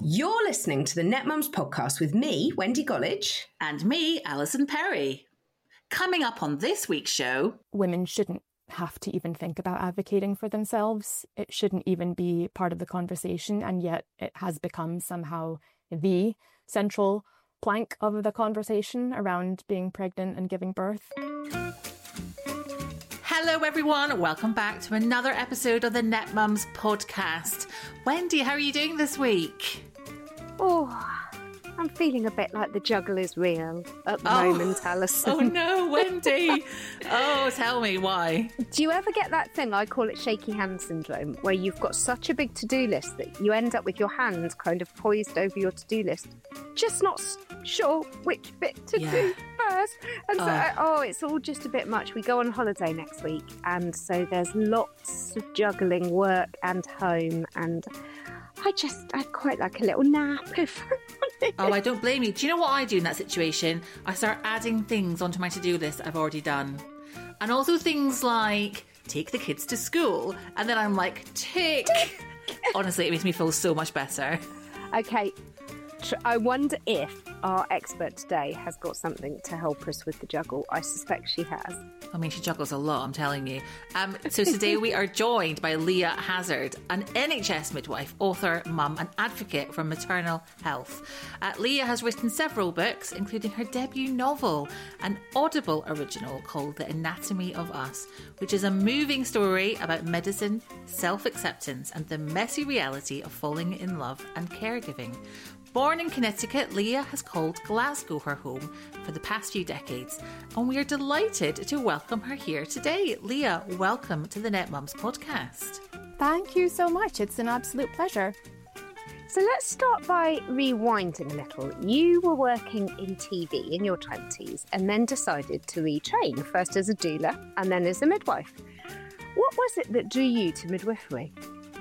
You're listening to the Net Mums podcast with me, Wendy Gollidge. And me, Alison Perry. Coming up on this week's show... Women shouldn't have to even think about advocating for themselves. It shouldn't even be part of the conversation, and yet it has become somehow the central plank of the conversation around being pregnant and giving birth. Hello everyone, welcome back to another episode of the Net Mums podcast. Wendy, how are you doing this week? Oh, I'm feeling a bit like the juggle is real at the moment, Alison. Oh no, Wendy. Oh, tell me why. Do you ever get that thing, I call it shaky hand syndrome, where you've got such a big to-do list that you end up with your hand kind of poised over your to-do list, just not sure which bit to do first. And so, it's all just a bit much. We go on holiday next week, and so there's lots of juggling work and home, and I'd quite like a little nap if Oh, I don't blame you. Do you know what I do in that situation? I start adding things onto my to-do list I've already done. And also things like take the kids to school. And then I'm like, tick. Honestly, it makes me feel so much better. Okay, I wonder if our expert today has got something to help us with the juggle. I suspect she has. I mean, she juggles a lot, I'm telling you. So today we are joined by Leah Hazard, an NHS midwife, author, mum and advocate for maternal health. Leah has written several books, including her debut novel, an Audible original called The Anatomy of Us, which is a moving story about medicine, self-acceptance and the messy reality of falling in love and caregiving. Born in Connecticut, Leah has called Glasgow her home for the past few decades, and we are delighted to welcome her here today. Leah, welcome to the Net Mums podcast. Thank you so much. It's an absolute pleasure. So let's start by rewinding a little. You were working in TV in your 20s and then decided to retrain, first as a doula and then as a midwife. What was it that drew you to midwifery?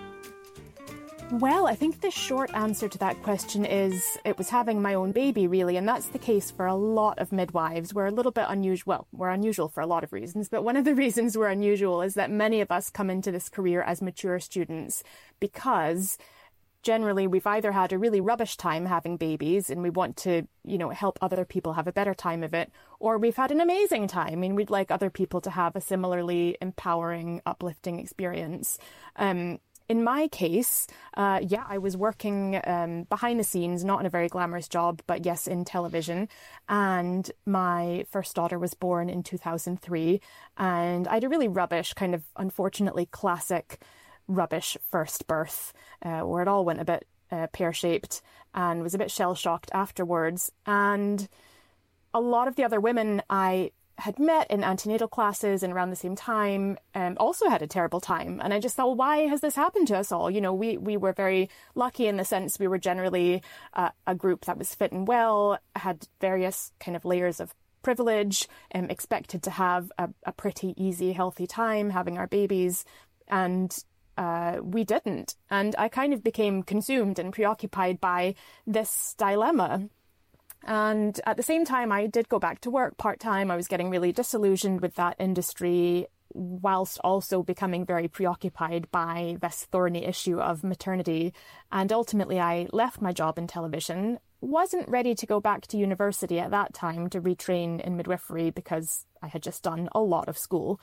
Well, I think the short answer to that question is it was having my own baby, really, and that's the case for a lot of midwives. We're a little bit unusual. Well, we're unusual for a lot of reasons, but one of the reasons we're unusual is that many of us come into this career as mature students because generally we've either had a really rubbish time having babies and we want to, help other people have a better time of it, or we've had an amazing time and we'd like other people to have a similarly empowering, uplifting experience. In my case, I was working behind the scenes, not in a very glamorous job, but yes, in television. And my first daughter was born in 2003. And I had a really rubbish, kind of unfortunately classic rubbish first birth, where it all went a bit pear-shaped and was a bit shell-shocked afterwards. And a lot of the other women I had met in antenatal classes and around the same time also had a terrible time. And I just thought, well, why has this happened to us all? We were very lucky in the sense we were generally a group that was fit and well, had various kind of layers of privilege, expected to have a pretty easy, healthy time having our babies. And we didn't. And I kind of became consumed and preoccupied by this dilemma. And at the same time, I did go back to work part-time. I was getting really disillusioned with that industry, whilst also becoming very preoccupied by this thorny issue of maternity. And ultimately, I left my job in television, wasn't ready to go back to university at that time to retrain in midwifery because I had just done a lot of school.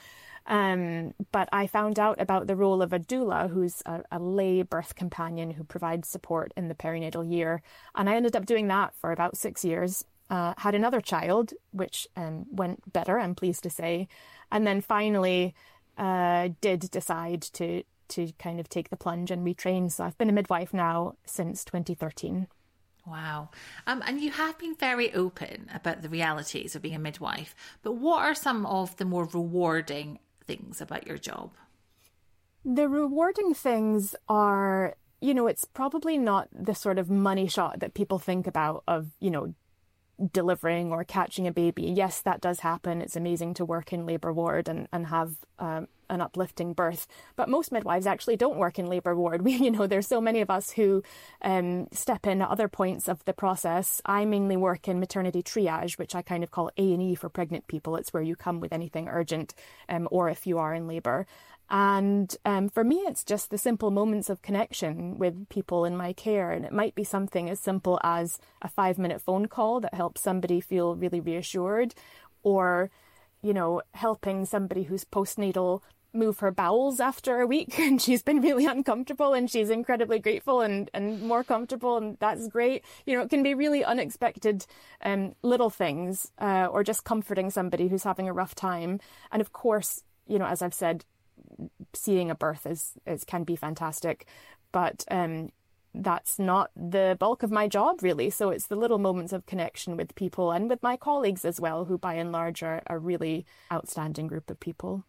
But I found out about the role of a doula, who's a lay birth companion who provides support in the perinatal year. And I ended up doing that for about 6 years. Had another child, which went better, I'm pleased to say. And then finally did decide to kind of take the plunge and retrain. So I've been a midwife now since 2013. Wow. And you have been very open about the realities of being a midwife, but what are some of the more rewarding things about your job? The rewarding things are, it's probably not the sort of money shot that people think about of, delivering or catching a baby. Yes, that does happen. It's amazing to work in labour ward and have an uplifting birth. But most midwives actually don't work in labour ward. There's so many of us who step in at other points of the process. I mainly work in maternity triage, which I kind of call A&E for pregnant people. It's where you come with anything urgent or if you are in labour. And for me, it's just the simple moments of connection with people in my care. And it might be something as simple as a 5-minute phone call that helps somebody feel really reassured, or, you know, helping somebody who's postnatal move her bowels after a week and she's been really uncomfortable and she's incredibly grateful and more comfortable, and that's great. You know, it can be really unexpected little things, or just comforting somebody who's having a rough time. And of course, you know, as I've said, seeing a birth is can be fantastic, but that's not the bulk of my job, really. So it's the little moments of connection with people and with my colleagues as well, who by and large are a really outstanding group of people.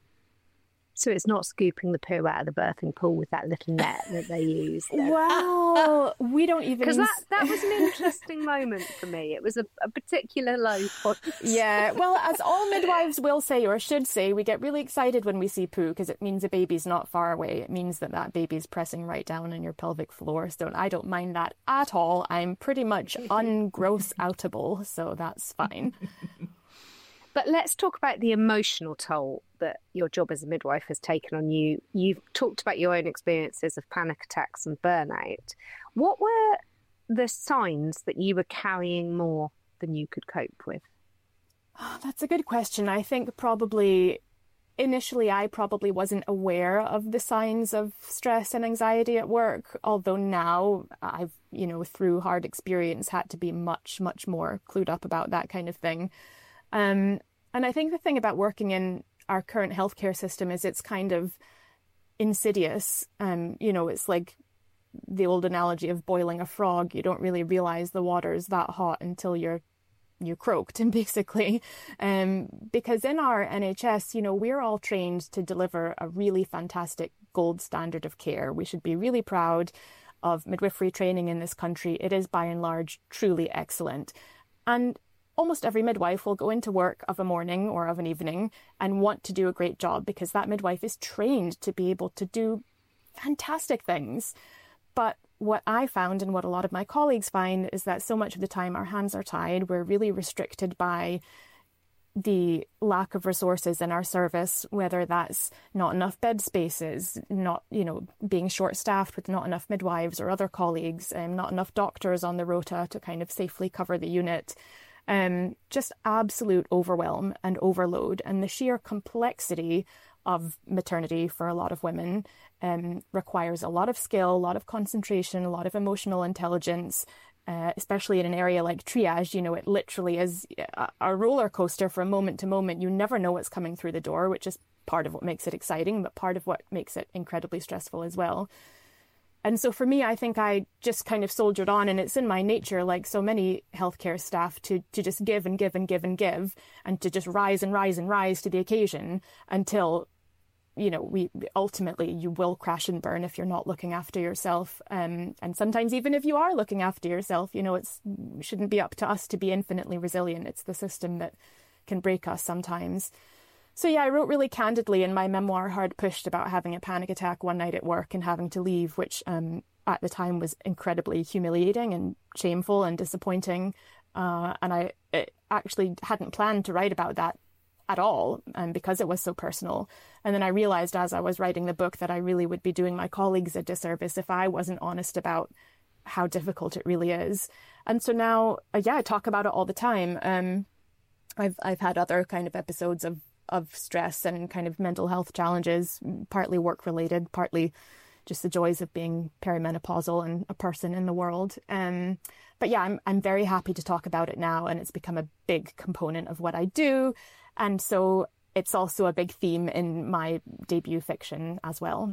So it's not scooping the poo out of the birthing pool with that little net that they use. Well, we don't even... Because that was an interesting moment for me. It was a particular low point. Yeah, well, as all midwives will say, or should say, we get really excited when we see poo because it means a baby's not far away. It means that baby's pressing right down on your pelvic floor. So I don't mind that at all. I'm pretty much ungross-outable, so that's fine. But let's talk about the emotional toll that your job as a midwife has taken on you. You've talked about your own experiences of panic attacks and burnout. What were the signs that you were carrying more than you could cope with? Oh, that's a good question. I think initially I probably wasn't aware of the signs of stress and anxiety at work, although now I've, you know, through hard experience had to be much, much more clued up about that kind of thing. And I think the thing about working in our current healthcare system is it's kind of insidious. You know, it's like the old analogy of boiling a frog. You don't really realize the water's that hot until you're croaked, and basically. Because in our NHS, you know, we're all trained to deliver a really fantastic gold standard of care. We should be really proud of midwifery training in this country. It is by and large truly excellent. And almost every midwife will go into work of a morning or of an evening and want to do a great job because that midwife is trained to be able to do fantastic things. But what I found, and what a lot of my colleagues find, is that so much of the time our hands are tied. We're really restricted by the lack of resources in our service, whether that's not enough bed spaces, not, you know, being short-staffed with not enough midwives or other colleagues, not enough doctors on the rota to kind of safely cover the unit. Just absolute overwhelm and overload, and the sheer complexity of maternity for a lot of women requires a lot of skill, a lot of concentration, a lot of emotional intelligence, especially in an area like triage. You know, it literally is a roller coaster from moment to moment. You never know what's coming through the door, which is part of what makes it exciting, but part of what makes it incredibly stressful as well. And so for me, I think I just kind of soldiered on, and it's in my nature, like so many healthcare staff, to just give and give and give and give, and to just rise and rise and rise to the occasion until, you know, ultimately you will crash and burn if you're not looking after yourself. And sometimes even if you are looking after yourself, you know, it shouldn't be up to us to be infinitely resilient. It's the system that can break us sometimes. So yeah, I wrote really candidly in my memoir, Hard Pushed, about having a panic attack one night at work and having to leave, which at the time was incredibly humiliating and shameful and disappointing. And I actually hadn't planned to write about that at all, because it was so personal. And then I realized as I was writing the book that I really would be doing my colleagues a disservice if I wasn't honest about how difficult it really is. And so now, I talk about it all the time. I've had other kind of episodes of stress and kind of mental health challenges, partly work related, partly just the joys of being perimenopausal and a person in the world. But yeah, I'm very happy to talk about it now, and it's become a big component of what I do. And so it's also a big theme in my debut fiction as well.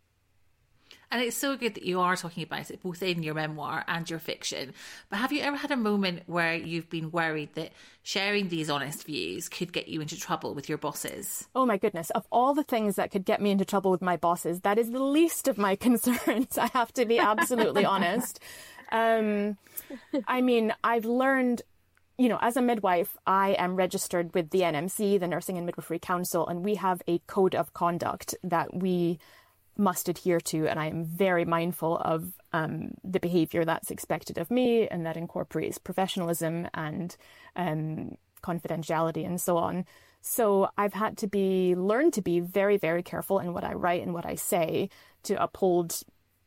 And it's so good that you are talking about it both in your memoir and your fiction. But have you ever had a moment where you've been worried that sharing these honest views could get you into trouble with your bosses? Oh my goodness. Of all the things that could get me into trouble with my bosses, that is the least of my concerns. I have to be absolutely honest. I mean, I've learned, you know, as a midwife, I am registered with the NMC, the Nursing and Midwifery Council, and we have a code of conduct that we must adhere to, and I am very mindful of the behaviour that's expected of me, and that incorporates professionalism and confidentiality and so on. So I've had to learn to be very, very careful in what I write and what I say to uphold,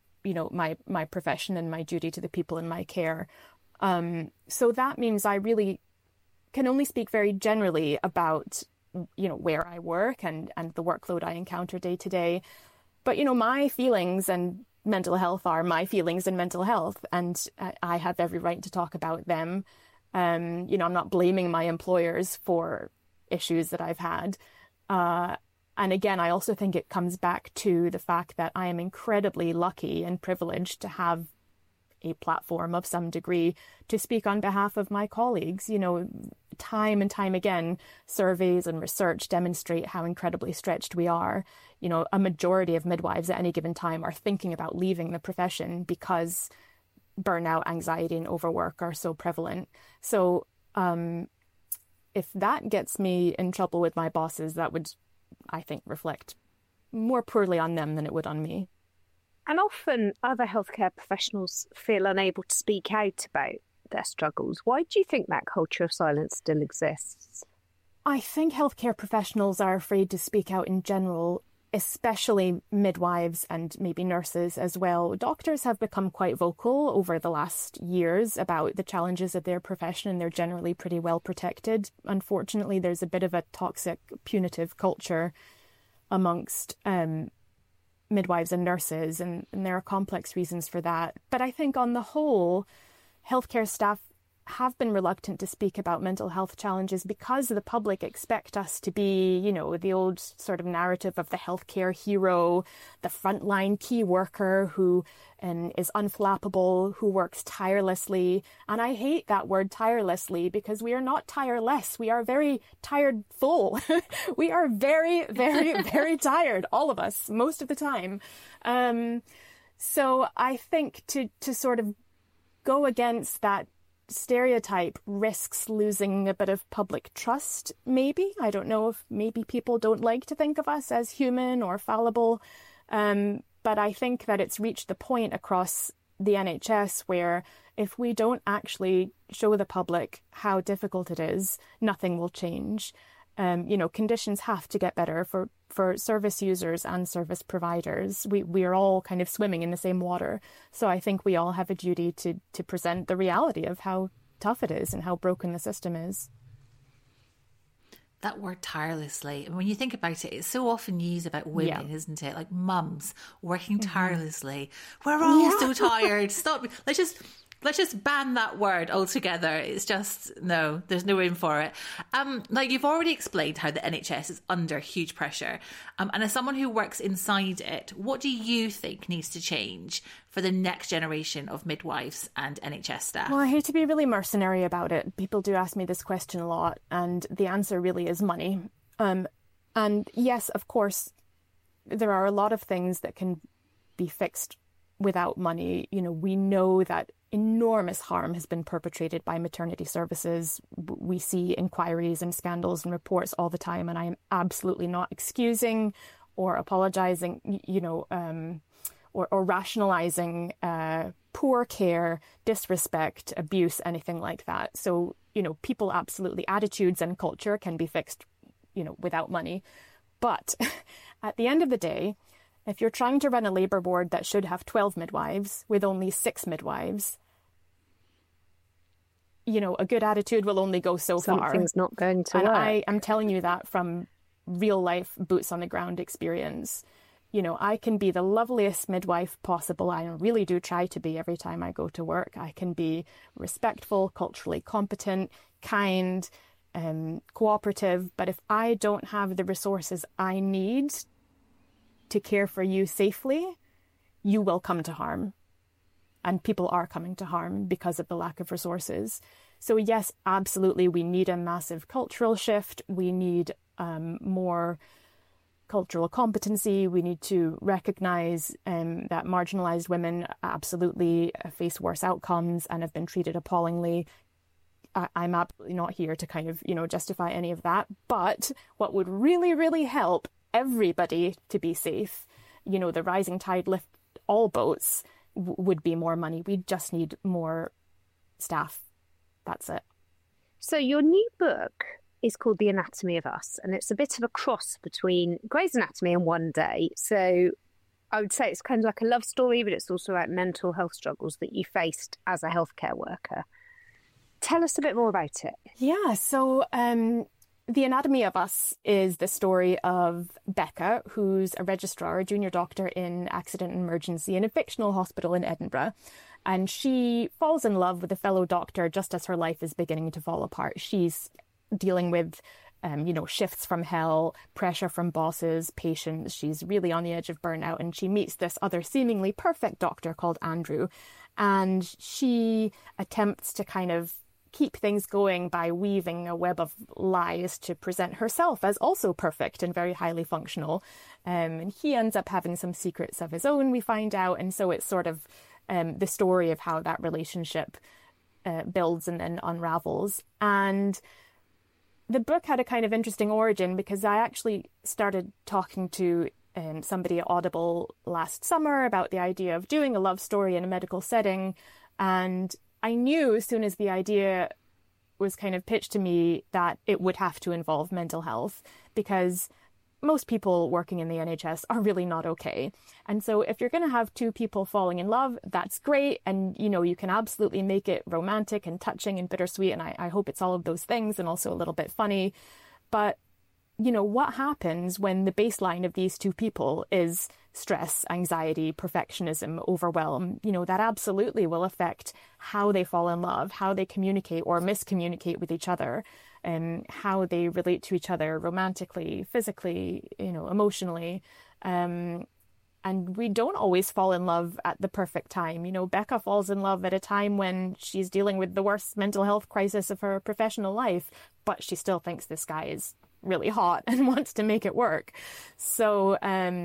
my profession and my duty to the people in my care. So that means I really can only speak very generally about, where I work and the workload I encounter day to day. But, my feelings and mental health are my feelings and mental health, and I have every right to talk about them. I'm not blaming my employers for issues that I've had. And again, I also think it comes back to the fact that I am incredibly lucky and privileged to have a platform of some degree to speak on behalf of my colleagues. Time and time again, surveys and research demonstrate how incredibly stretched we are. A majority of midwives at any given time are thinking about leaving the profession because burnout, anxiety, and overwork are so prevalent. So if that gets me in trouble with my bosses, that would, I think, reflect more poorly on them than it would on me. And often other healthcare professionals feel unable to speak out about their struggles. Why do you think that culture of silence still exists? I think healthcare professionals are afraid to speak out in general, especially midwives and maybe nurses as well. Doctors have become quite vocal over the last years about the challenges of their profession, and they're generally pretty well protected. Unfortunately, there's a bit of a toxic, punitive culture amongst midwives and nurses, and there are complex reasons for that. But I think on the whole, healthcare staff have been reluctant to speak about mental health challenges because the public expect us to be, the old sort of narrative of the healthcare hero, the frontline key worker who is unflappable, who works tirelessly. And I hate that word tirelessly, because we are not tireless. We are very tired full. We are very, very, very tired, all of us, most of the time. So I think to sort of go against that stereotype risks losing a bit of public trust, maybe. I don't know if maybe people don't like to think of us as human or fallible. But I think that it's reached the point across the NHS where if we don't actually show the public how difficult it is, nothing will change. Conditions have to get better for service users and service providers. We are all kind of swimming in the same water. So I think we all have a duty to present the reality of how tough it is and how broken the system is. That word tirelessly, and when you think about it, it's so often used about women, isn't it? Like mums working tirelessly. We're all so tired. Stop. Let's just ban that word altogether. It's just, no, there's no room for it. Like you've already explained how the NHS is under huge pressure. And as someone who works inside it, what do you think needs to change for the next generation of midwives and NHS staff? Well, I hate to be really mercenary about it. People do ask me this question a lot, and the answer really is money. And yes, of course, there are a lot of things that can be fixed without money. We know that enormous harm has been perpetrated by maternity services. We see inquiries and scandals and reports all the time, and I am absolutely not excusing or apologising, or rationalising poor care, disrespect, abuse, anything like that. So, people absolutely, attitudes and culture can be fixed, without money. But at the end of the day, if you're trying to run a labour board that should have 12 midwives with only 6 midwives, a good attitude will only go so far. Something's not going to work. work. I am telling you that from real life, boots on the ground experience. I can be the loveliest midwife possible. I really do try to be every time I go to work. I can be respectful, culturally competent, kind, cooperative. But if I don't have the resources I need to care for you safely, you will come to harm. And people are coming to harm because of the lack of resources. So yes, absolutely, we need a massive cultural shift. We need more cultural competency. We need to recognise that marginalised women absolutely face worse outcomes and have been treated appallingly. I'm absolutely not here to kind of, justify any of that. But what would really, really help everybody to be safe, the rising tide lift all boats, would be more money. We just need more staff. That's it. So your new book is called The Anatomy of Us, and it's a bit of a cross between Grey's Anatomy and One Day. So I would say it's kind of like a love story, but it's also like mental health struggles that you faced as a healthcare worker. Tell us a bit more about it. Yeah, so The Anatomy of Us is the story of Becca, who's a registrar, a junior doctor in accident and emergency in a fictional hospital in Edinburgh. And she falls in love with a fellow doctor just as her life is beginning to fall apart. She's dealing with, shifts from hell, pressure from bosses, patients. She's really on the edge of burnout. And she meets this other seemingly perfect doctor called Andrew. And she attempts to kind of keep things going by weaving a web of lies to present herself as also perfect and very highly functional. And he ends up having some secrets of his own, we find out. And so it's sort of the story of how that relationship builds and then unravels. And the book had a kind of interesting origin because I actually started talking to somebody at Audible last summer about the idea of doing a love story in a medical setting. And I knew as soon as the idea was kind of pitched to me that it would have to involve mental health, because most people working in the NHS are really not okay. And so if you're going to have two people falling in love, that's great. And, you can absolutely make it romantic and touching and bittersweet. And I hope it's all of those things and also a little bit funny. But what happens when the baseline of these two people is stress, anxiety, perfectionism, overwhelm? That absolutely will affect how they fall in love, how they communicate or miscommunicate with each other, and how they relate to each other romantically, physically, emotionally. And we don't always fall in love at the perfect time. Becca falls in love at a time when she's dealing with the worst mental health crisis of her professional life, but she still thinks this guy is really hot and wants to make it work. So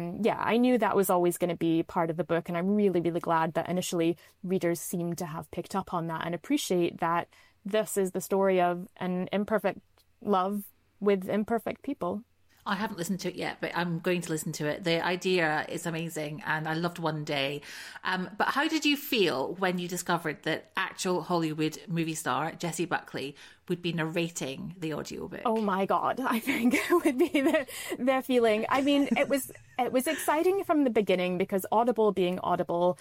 I knew that was always going to be part of the book, and I'm really, really glad that initially readers seem to have picked up on that and appreciate that this is the story of an imperfect love with imperfect people. I haven't listened to it yet, but I'm going to listen to it. The idea is amazing, and I loved One Day. But how did you feel when you discovered that actual Hollywood movie star Jessie Buckley would be narrating the audiobook? Oh my God, I think it would be the feeling. I mean, it was exciting from the beginning because Audible being Audible,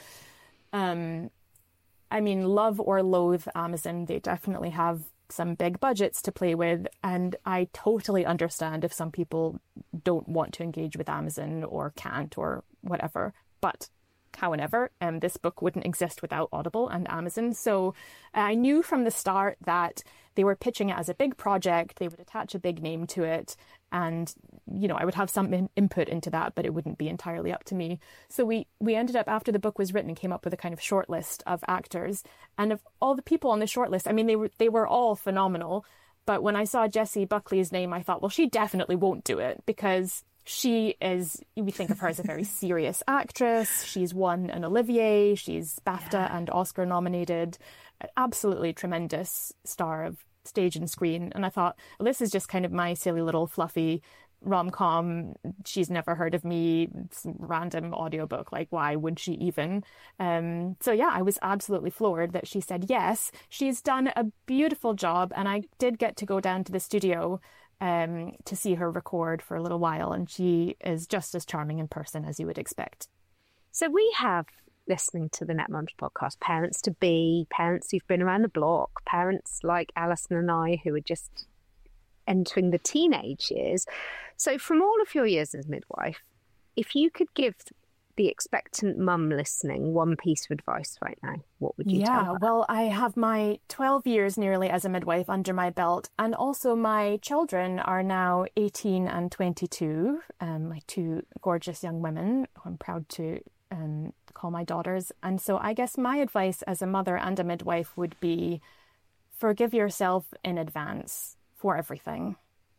love or loathe Amazon, they definitely have some big budgets to play with, and I totally understand if some people don't want to engage with Amazon or can't or whatever. But however, this book wouldn't exist without Audible and Amazon. So I knew from the start that they were pitching it as a big project. They would attach a big name to it, and I would have some input into that, but it wouldn't be entirely up to me. So we ended up, after the book was written, came up with a kind of short list of actors, and of all the people on the short list, they were all phenomenal. But when I saw Jessie Buckley's name, I thought, well, she definitely won't do it, because we think of her as a very serious actress. She's won an Olivier, she's BAFTA and Oscar nominated, an absolutely tremendous star of stage and screen. And I thought, well, this is just kind of my silly little fluffy rom-com, she's never heard of me, random audiobook, like why would she even? So yeah, I was absolutely floored that she said yes. She's done a beautiful job, and I did get to go down to the studio to see her record for a little while, and she is just as charming in person as you would expect. So we have, listening to the Net Mums podcast, parents-to-be, parents who've been around the block, parents like Alison and I who are just entering the teenage years. So from all of your years as midwife, if you could give the expectant mum listening one piece of advice right now, what would you tell her? Well, I have my 12 years nearly as a midwife under my belt, and also my children are now 18 and 22, my two gorgeous young women who I'm proud to call my daughters. And so I guess my advice as a mother and a midwife would be, forgive yourself in advance for everything.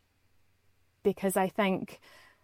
Because I think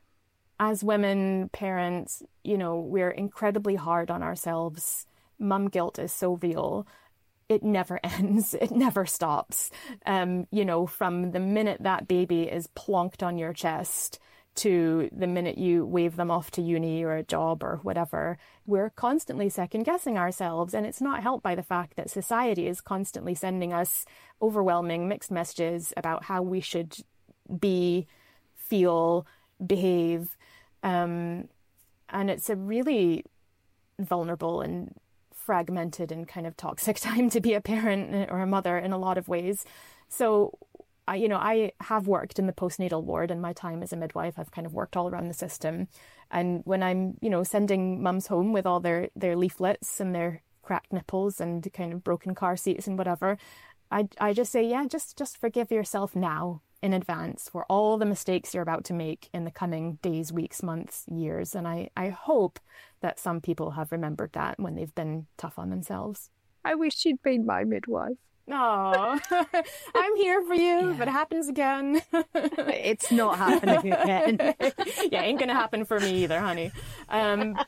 as women, parents, we're incredibly hard on ourselves. Mum guilt is so real. It never ends. It never stops. From the minute that baby is plonked on your chest to the minute you wave them off to uni or a job or whatever, we're constantly second-guessing ourselves. And it's not helped by the fact that society is constantly sending us overwhelming mixed messages about how we should be, feel, behave. And it's a really vulnerable and fragmented and kind of toxic time to be a parent or a mother in a lot of ways. So, I have worked in the postnatal ward in my time as a midwife. I've kind of worked all around the system. And when I'm, sending mums home with all their leaflets and their cracked nipples and kind of broken car seats and whatever, I just say, just forgive yourself now in advance for all the mistakes you're about to make in the coming days, weeks, months, years. And I hope that some people have remembered that when they've been tough on themselves. I wish you'd been my midwife. Oh, I'm here for you if it happens again. It's not happening again. Yeah, ain't gonna happen for me either, honey. But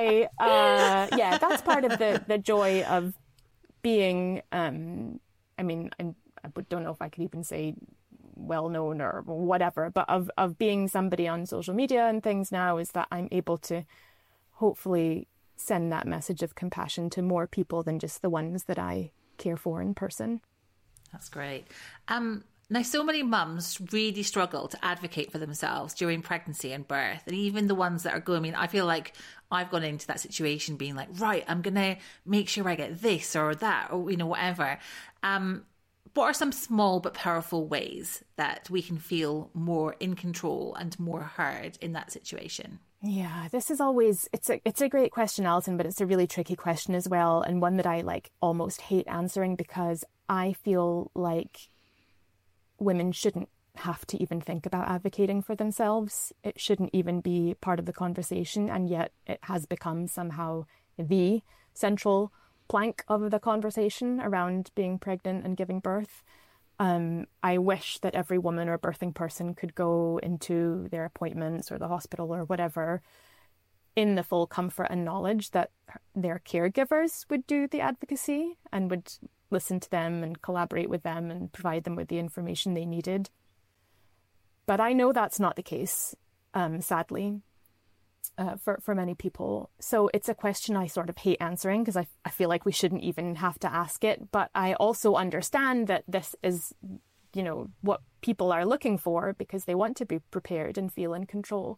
that's part of the joy of being, I don't know if I could even say well-known or whatever, but of being somebody on social media and things now, is that I'm able to hopefully send that message of compassion to more people than just the ones that I care for in person. That's great. Now, so many mums really struggle to advocate for themselves during pregnancy and birth, and even the ones that are going, I feel like I've gone into that situation being like, right, I'm going to make sure I get this or that or, whatever. What are some small but powerful ways that we can feel more in control and more heard in that situation? Yeah, this is always, it's a great question, Alison, but it's a really tricky question as well, and one that I almost hate answering, because I feel like women shouldn't have to even think about advocating for themselves. It shouldn't even be part of the conversation, and yet it has become somehow the central plank of the conversation around being pregnant and giving birth. I wish that every woman or birthing person could go into their appointments or the hospital or whatever in the full comfort and knowledge that their caregivers would do the advocacy and would listen to them and collaborate with them and provide them with the information they needed. But I know that's not the case, sadly, for many people. So it's a question I sort of hate answering, because I feel like we shouldn't even have to ask it. But I also understand that this is, what people are looking for, because they want to be prepared and feel in control.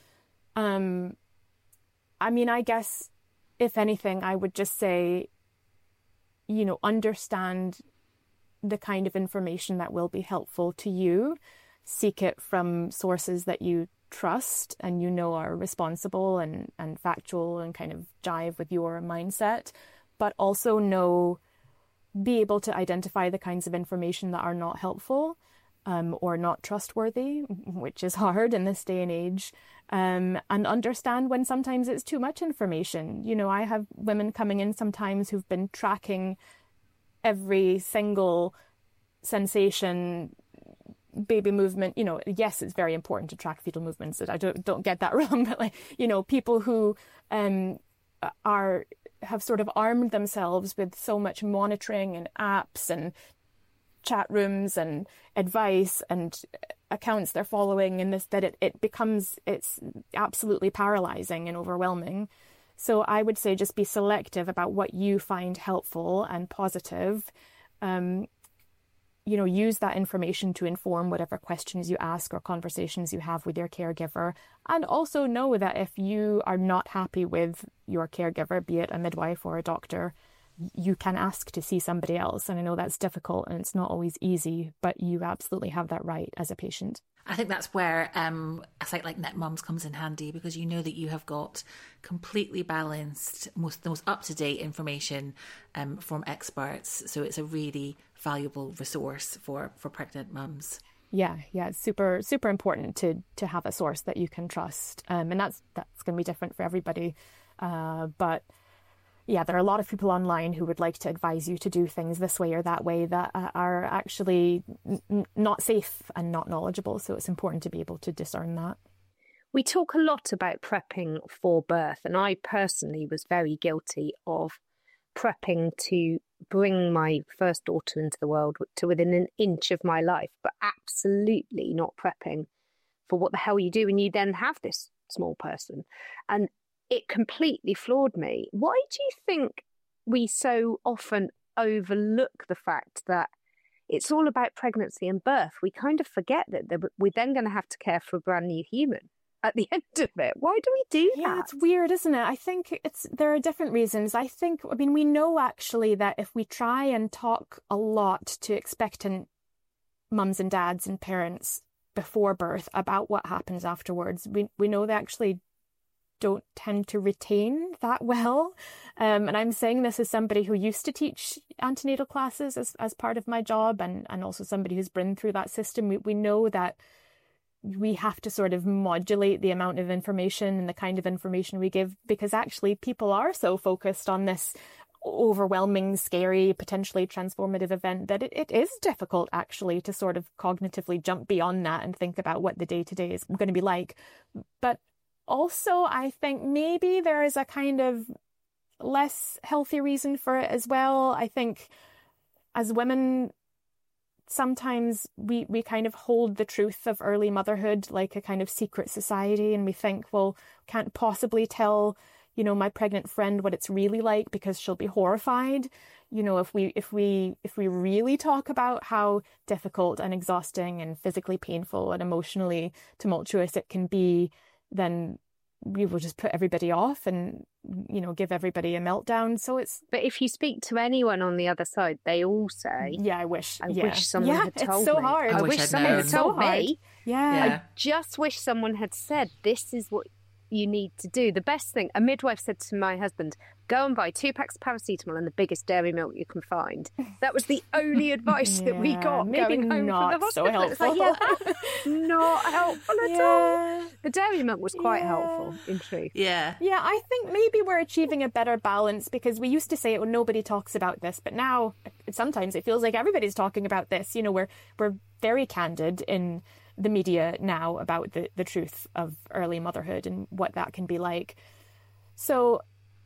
I guess, if anything, I would just say, understand the kind of information that will be helpful to you. Seek it from sources that you trust and are responsible and factual and kind of jive with your mindset, but also be able to identify the kinds of information that are not helpful or not trustworthy, which is hard in this day and age, and understand when sometimes it's too much information. I have women coming in sometimes who've been tracking every single sensation, baby movement. Yes, it's very important to track fetal movements. I don't get that wrong, but people who have sort of armed themselves with so much monitoring and apps and chat rooms and advice and accounts they're following, and that it's absolutely paralyzing and overwhelming. So I would say just be selective about what you find helpful and positive. Use that information to inform whatever questions you ask or conversations you have with your caregiver. And also know that if you are not happy with your caregiver, be it a midwife or a doctor, you can ask to see somebody else. And I know that's difficult and it's not always easy, but you absolutely have that right as a patient. I think that's where a site like Net Mums comes in handy, because you know that you have got completely balanced, the most up-to-date information from experts. So it's a really valuable resource for pregnant mums. Yeah, it's super, super important to have a source that you can trust. And that's going to be different for everybody. But yeah, there are a lot of people online who would like to advise you to do things this way or that way that are actually not safe and not knowledgeable. So it's important to be able to discern that. We talk a lot about prepping for birth, and I personally was very guilty of prepping to bring my first daughter into the world to within an inch of my life, but absolutely not prepping for what the hell you do when you then have this small person. And it completely floored me. Why do you think we so often overlook the fact that it's all about pregnancy and birth. We kind of forget that we're then going to have to care for a brand new human at the end of it. Why do we do that? Yeah, it's weird, isn't it? I think there are different reasons. I mean, we know actually that if we try and talk a lot to expectant mums and dads and parents before birth about what happens afterwards, we know they actually don't tend to retain that well. And I'm saying this as somebody who used to teach antenatal classes as part of my job, and also somebody who's been through that system. We know that we have to sort of modulate the amount of information and the kind of information we give, because actually people are so focused on this overwhelming, scary, potentially transformative event that it is difficult actually to sort of cognitively jump beyond that and think about what the day-to-day is going to be like. But also, I think maybe there is a kind of less healthy reason for it as well. I think as women, sometimes we kind of hold the truth of early motherhood like a kind of secret society, and we think, well, can't possibly tell, my pregnant friend what it's really like because she'll be horrified. If we really talk about how difficult and exhausting and physically painful and emotionally tumultuous it can be, then we will just put everybody off and, give everybody a meltdown. But if you speak to anyone on the other side, they all say, yeah, I wish someone had told me. It's so hard. I wish someone had told me. Yeah. I just wish someone had said, this is what you need to do. The best thing, a midwife said to my husband, go and buy 2 packs of paracetamol and the biggest dairy milk you can find. That was the only advice that we got. Maybe going home not from the so hospital. helpful. Not helpful at all. The dairy milk was quite helpful, in truth. Yeah. Yeah, I think maybe we're achieving a better balance, because we used to say, oh, nobody talks about this, but now sometimes it feels like everybody's talking about this. We're very candid in the media now about the truth of early motherhood and what that can be like. So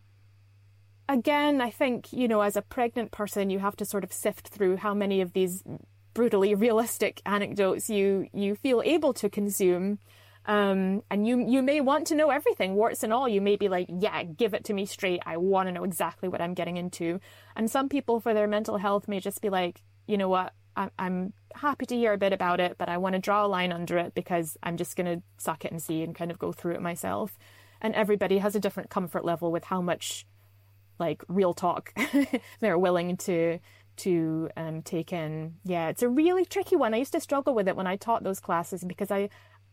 again, I think, as a pregnant person, you have to sort of sift through how many of these brutally realistic anecdotes you feel able to consume. And you may want to know everything, warts and all. You may be like, yeah, give it to me straight. I want to know exactly what I'm getting into. And some people, for their mental health, may just be like, you know what, I'm happy to hear a bit about it, but I want to draw a line under it because I'm just going to suck it and see and kind of go through it myself. And everybody has a different comfort level with how much real talk they're willing to take in. Yeah, it's a really tricky one. I used to struggle with it when I taught those classes, because I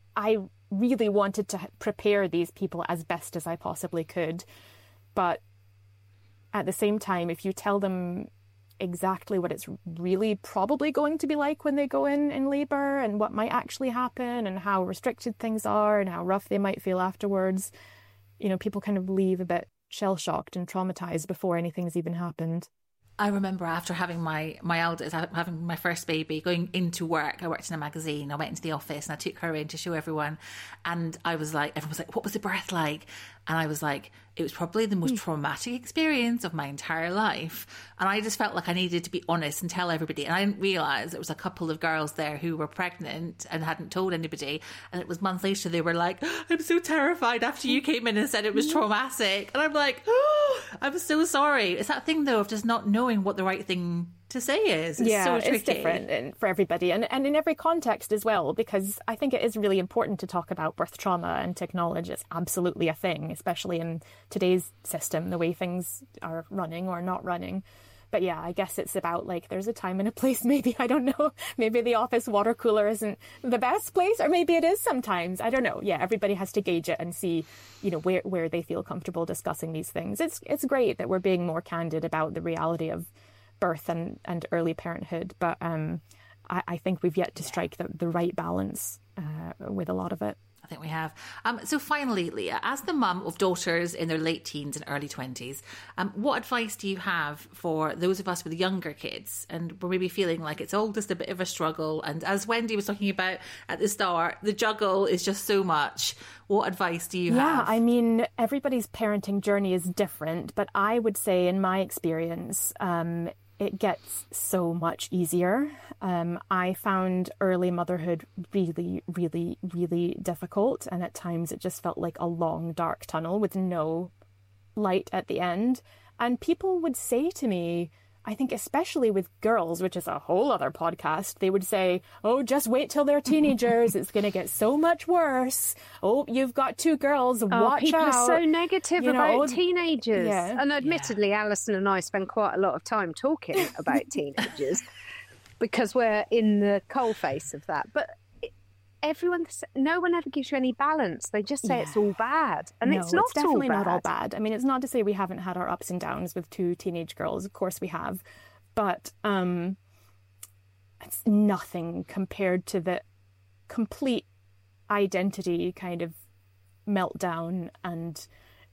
really wanted to prepare these people as best as I possibly could. But at the same time, if you tell them exactly what it's really probably going to be like when they go in labor, and what might actually happen, and how restricted things are, and how rough they might feel afterwards, people kind of leave a bit shell-shocked and traumatized before anything's even happened. I remember after having my eldest, having my first baby, going into work. I worked in a magazine. I went into the office and I took her in to show everyone. And I was like, everyone was like, what was the birth like? And I was like, it was probably the most traumatic experience of my entire life. And I just felt like I needed to be honest and tell everybody. And I didn't realise there was a couple of girls there who were pregnant and hadn't told anybody. And it was months later, they were like, I'm so terrified after you came in and said it was traumatic. And I'm like, oh, I'm so sorry. It's that thing, though, of just not knowing what the right thing to say is. It's so tricky. It's different for everybody, and in every context as well, because I think it is really important to talk about birth trauma and to acknowledge it's absolutely a thing, especially in today's system, the way things are running or not running. But yeah, I guess it's about there's a time and a place. Maybe, I don't know, maybe the office water cooler isn't the best place, or maybe it is sometimes. I don't know. Yeah, everybody has to gauge it and see, where they feel comfortable discussing these things. It's great that we're being more candid about the reality of birth and early parenthood, but I think we've yet to strike the right balance with a lot of it. I think we have. So finally, Leah, as the mum of daughters in their late teens and early 20s, what advice do you have for those of us with younger kids, and we're maybe feeling like it's all just a bit of a struggle, and as Wendy was talking about at the start, the juggle is just so much. What advice do you have? Yeah, I mean, everybody's parenting journey is different, but I would say in my experience, it gets so much easier. I found early motherhood really, really, really difficult. And at times it just felt like a long, dark tunnel with no light at the end. And people would say to me, I think especially with girls, which is a whole other podcast, they would say, oh, just wait till they're teenagers. It's going to get so much worse. Oh, you've got 2 girls. Watch people out. Are so negative about teenagers. Yeah. And admittedly, Alison and I spend quite a lot of time talking about teenagers because we're in the coalface of that. But no one ever gives you any balance. They just say it's all bad, and no, it's not definitely all bad. not all bad. I mean, it's not to say we haven't had our ups and downs with 2 teenage girls. Of course we have, but it's nothing compared to the complete identity kind of meltdown and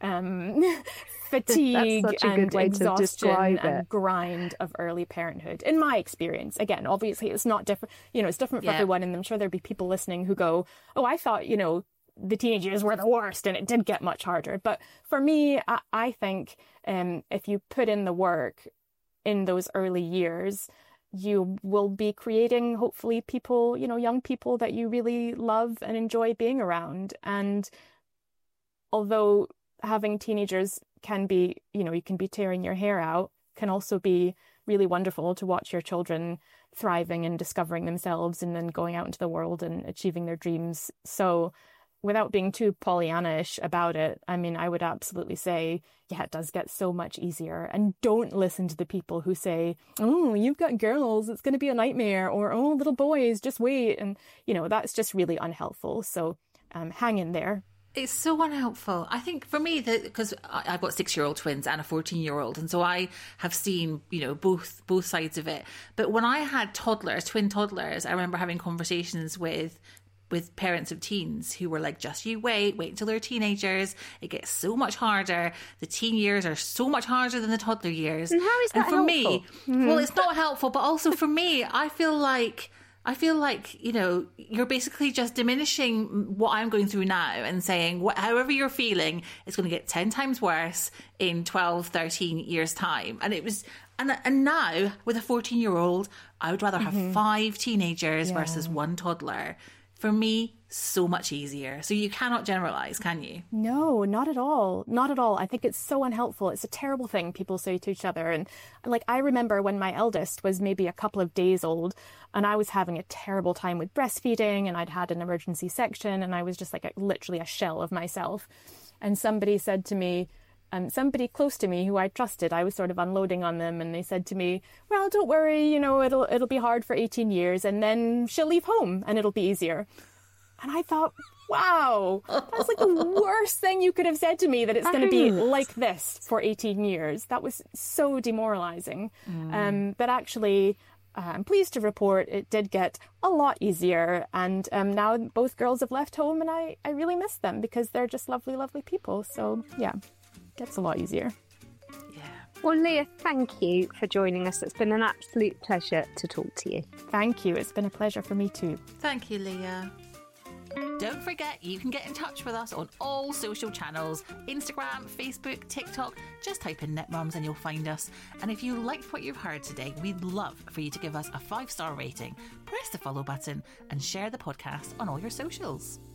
fatigue and exhaustion and grind of early parenthood. In my experience, again, obviously it's not different. It's different for everyone, and I'm sure there'll be people listening who go, "Oh, I thought the teenagers were the worst, and it did get much harder." But for me, I think if you put in the work in those early years, you will be creating hopefully people, young people that you really love and enjoy being around. And although having teenagers can be, you can be tearing your hair out, can also be really wonderful to watch your children thriving and discovering themselves and then going out into the world and achieving their dreams. So without being too Pollyanna-ish about it, I mean, I would absolutely say, yeah, it does get so much easier. And don't listen to the people who say, oh, you've got girls, it's going to be a nightmare, or, oh, little boys, just wait. And, that's just really unhelpful. So hang in there. It's so unhelpful. I think for me, because I've got 6-year-old twins and a 14-year-old, and so I have seen, both sides of it. But when I had twin toddlers, I remember having conversations with parents of teens who were like, just you wait until they're teenagers. It gets so much harder. The teen years are so much harder than the toddler years. And how is that helpful? Me, well, it's not helpful, but also for me, I feel like, you're basically just diminishing what I'm going through now and saying, however you're feeling, it's going to get 10 times worse in 12, 13 years' time. And it was, and now with a 14-year-old, I would rather have 5 teenagers versus 1 toddler. For me, so much easier. So you cannot generalize, can you? No, not at all. Not at all. I think it's so unhelpful. It's a terrible thing people say to each other. And I remember when my eldest was maybe a couple of days old and I was having a terrible time with breastfeeding and I'd had an emergency section and I was just literally a shell of myself. And somebody said to me, somebody close to me who I trusted, I was sort of unloading on them, and they said to me, well, don't worry, it'll be hard for 18 years and then she'll leave home and it'll be easier. And I thought, wow, that's the worst thing you could have said to me, that it's going to be like this for 18 years. That was so demoralizing. But actually, I'm pleased to report it did get a lot easier. And now both girls have left home and I really miss them because they're just lovely, lovely people. So yeah. Gets a lot easier. Yeah. Well, Leah, thank you for joining us. It's been an absolute pleasure to talk to you. Thank you. It's been a pleasure for me too. Thank you, Leah. Don't forget, you can get in touch with us on all social channels: Instagram, Facebook, TikTok. Just type in NetMums and you'll find us. And if you liked what you've heard today, we'd love for you to give us a 5-star rating, press the follow button and share the podcast on all your socials.